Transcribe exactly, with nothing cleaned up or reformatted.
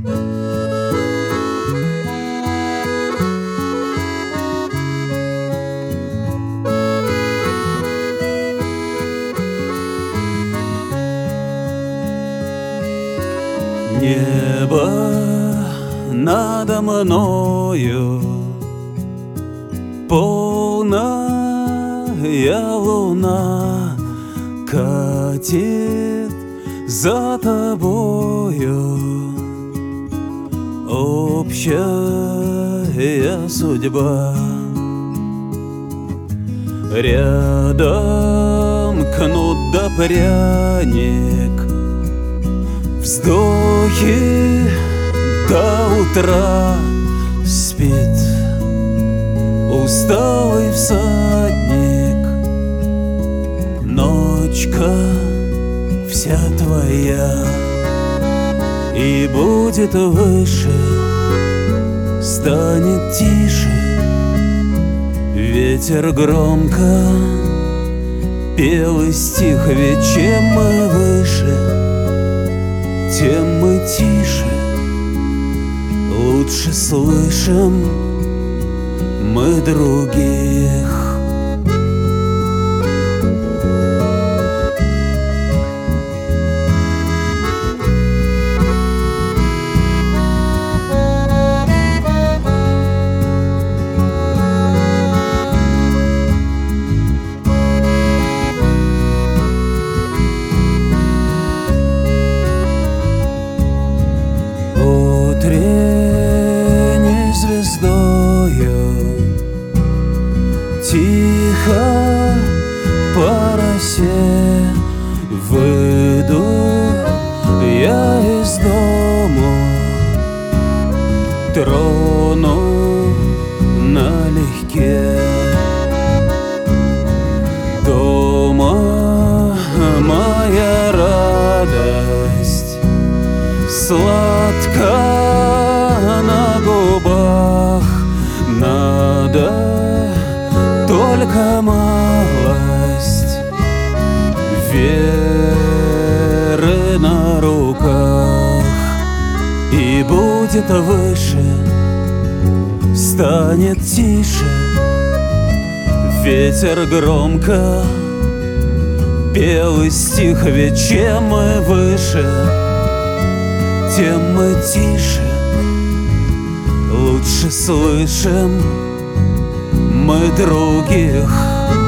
Небо надо мною, полная луна катит за тобою. Общая судьба, рядом кнут да пряник, вздохи до утра спит усталый всадник. Ночка вся твоя и будет выше, станет тише. Ветер громко пел и стих, ведь чем мы выше, тем мы тише. Лучше слышим мы других. Утренней звездою тихо по росе выйду я из дому, трону налегке. Дома моя радость сладко на губах, надо только малость веры на руках, и будет выше, станет тише. Ветер громко пел и стих, ведь чем мы выше, тем мы тише. Лучше слышим мы других.